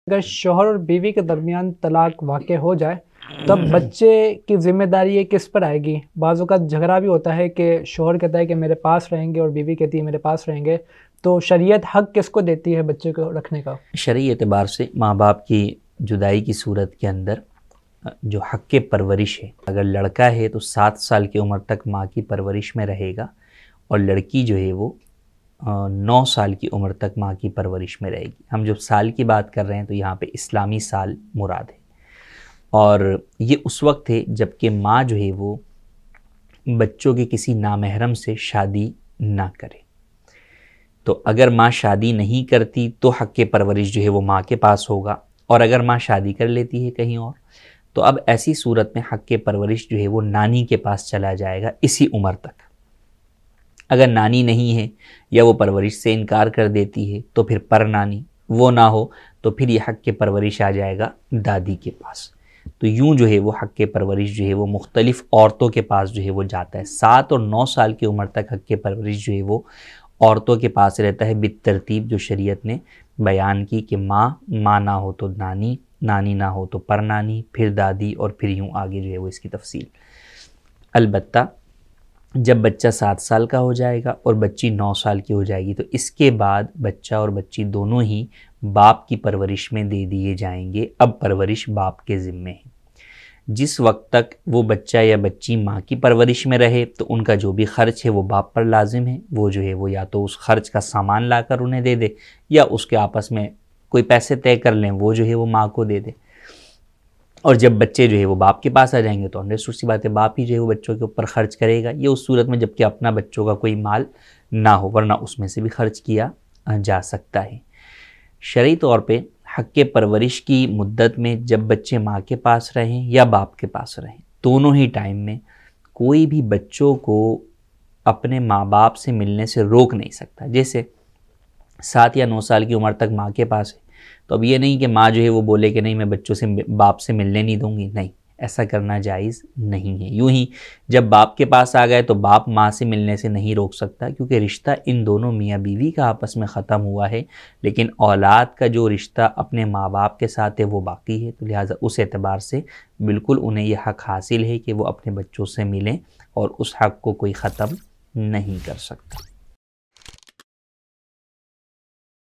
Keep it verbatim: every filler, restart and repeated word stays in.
अगर शौहर और बीवी के दरमियान तलाक वाक़ हो जाए तब बच्चे की ज़िम्मेदारी ये किस पर आएगी? बाज़ औक़ात झगड़ा भी होता है कि शौहर कहता है कि मेरे पास रहेंगे और बीवी कहती है मेरे पास रहेंगे, तो शरीयत हक़ किसको देती है बच्चे को रखने का? शरई एतबार से माँ बाप की जुदाई की सूरत के अंदर जो हक़ परवरिश है, अगर लड़का है तो सात साल की उम्र तक माँ की परवरिश में रहेगा और लड़की जो है वो नौ साल की उम्र तक माँ की परवरिश में रहेगी। हम जब साल की बात कर रहे हैं तो यहाँ पे इस्लामी साल मुराद है और ये उस वक्त है जबकि माँ जो है वो बच्चों के किसी नामहरम से शादी ना करे। तो अगर माँ शादी नहीं करती तो हक़ परवरिश जो है वो माँ के पास होगा, और अगर माँ शादी कर लेती है कहीं और तो अब ऐसी सूरत में हक़ परवरिश जो है वो नानी के पास चला जाएगा इसी उम्र तक। अगर नानी नहीं है या वो परवरिश से इनकार कर देती है तो फिर पर नानी, वो ना हो तो फिर ये हक़ परवरिश आ जाएगा दादी के पास। तो यूं जो है वो हक़ परवरिश जो है वो मुख्तलिफ़ औरतों के पास जो है वो जाता है। सात और नौ साल की उम्र तक हक़ परवरिश जो है वो औरतों के पास रहता है बितरतीब जो शरीयत ने बयान की कि माँ, माँ ना हो तो नानी, नानी ना हो तो पर नानी, फिर दादी और फिर यूं आगे जो है वो इसकी तफसील। अलबत्ता जब बच्चा सात साल का हो जाएगा और बच्ची नौ साल की हो जाएगी तो इसके बाद बच्चा और बच्ची दोनों ही बाप की परवरिश में दे दिए जाएंगे। अब परवरिश बाप के ज़िम्मे है। जिस वक्त तक वो बच्चा या बच्ची माँ की परवरिश में रहे तो उनका जो भी ख़र्च है वो बाप पर लाजिम है। वो जो है वो या तो उस ख़र्च का सामान लाकर उन्हें दे दे या उसके आपस में कोई पैसे तय कर लें, वो जो है वो माँ को दे दे। और जब बच्चे जो है वो बाप के पास आ जाएंगे तो अंडरस्टूड सी बात है बाप ही जो है वो बच्चों के ऊपर ख़र्च करेगा। ये उस सूरत में जबकि अपना बच्चों का कोई माल ना हो, वरना उसमें से भी खर्च किया जा सकता है। शरई तौर पे हक़ परवरिश की मुद्दत में जब बच्चे माँ के पास रहें या बाप के पास रहें, दोनों ही टाइम में कोई भी बच्चों को अपने माँ बाप से मिलने से रोक नहीं सकता। जैसे सात या नौ साल की उम्र तक माँ के पास है तो अब ये नहीं कि माँ जो है वो बोले कि नहीं मैं बच्चों से बाप से मिलने नहीं दूंगी, नहीं, ऐसा करना जायज़ नहीं है। यूं ही जब बाप के पास आ गए तो बाप माँ से मिलने से नहीं रोक सकता, क्योंकि रिश्ता इन दोनों मियाँ बीवी का आपस में ख़त्म हुआ है, लेकिन औलाद का जो रिश्ता अपने माँ बाप के साथ है वो बाकी है। तो लिहाजा उस एतबार से बिल्कुल उन्हें यह हक़ हासिल है कि वो अपने बच्चों से मिलें और उस हक़ को कोई ख़त्म नहीं कर सकता।